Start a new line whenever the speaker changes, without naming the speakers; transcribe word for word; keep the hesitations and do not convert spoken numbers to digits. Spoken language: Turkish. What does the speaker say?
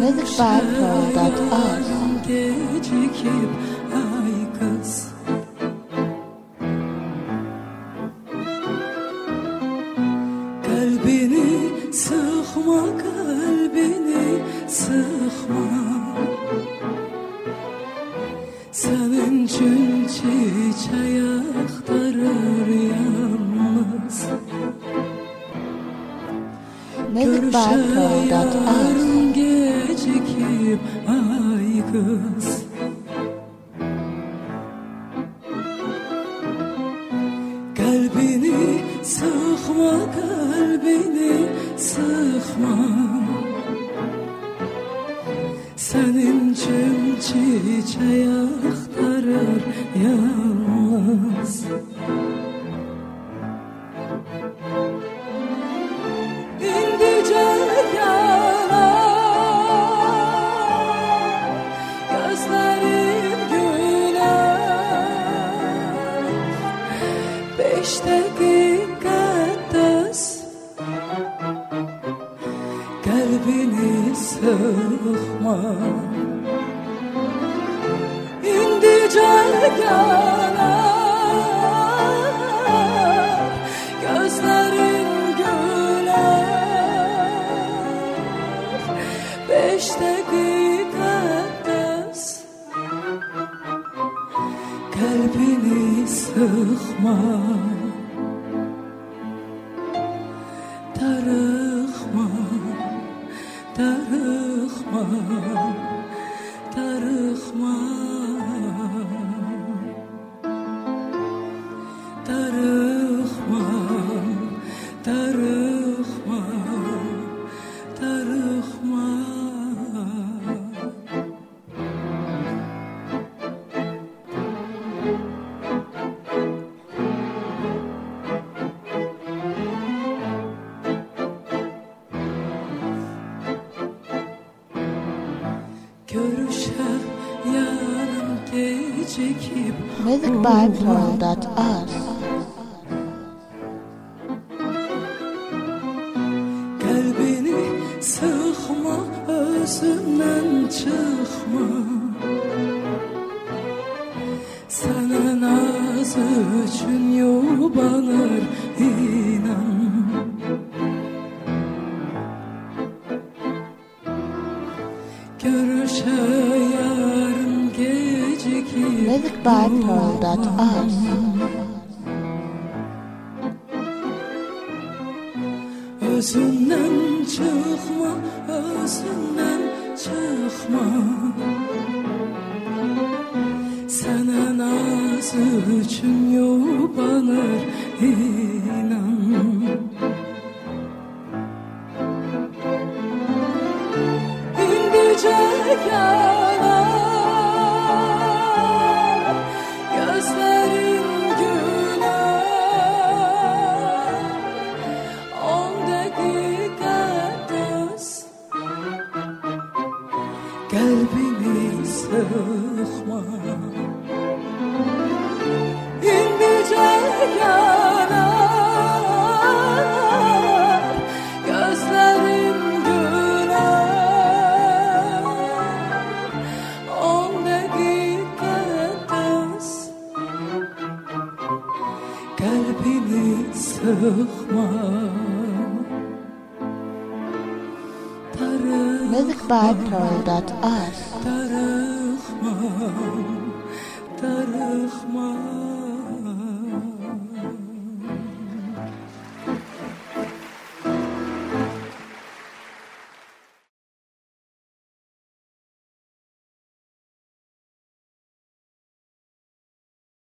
Music by Pearl dot org.
Gecikip ay kız, kalbini sıkma, kalbini sıkma. Senin için çiçeği aktarır yalnız.
Music by Pearl dot org.
Gecikip ay kız, kalbini sıkma, kalbini sıkma. Senin için çiçeği aktarır yalnız. İndice yanar, gözlerim güler. Beş dakika düz, kalbini sıkma. İndice yanar, gözlerim güler. Beş dakika düz, kalbini sıkma. Darıkma, darıkma, darıkma. Darıkma, darıkma, darıkma. Görüşer yarın gecikip.
Music by Pearl dot org.
Kalbini sıkma, özünden çıkma. Sana naz için yubanır inan. Görüşe yarın gecikip.
Music by Pearl dot org.
Özünden çıkma, özünden çıkma. Sana naz için yubanır inan. İndice yanar, gözlerin güler. On dakika düz, kalbini sıkma. İndice yanar, gözlerin güler. On dakika düz, kalbini sıkma.
Music by Pearl dot org.
Darıkma, darıkma.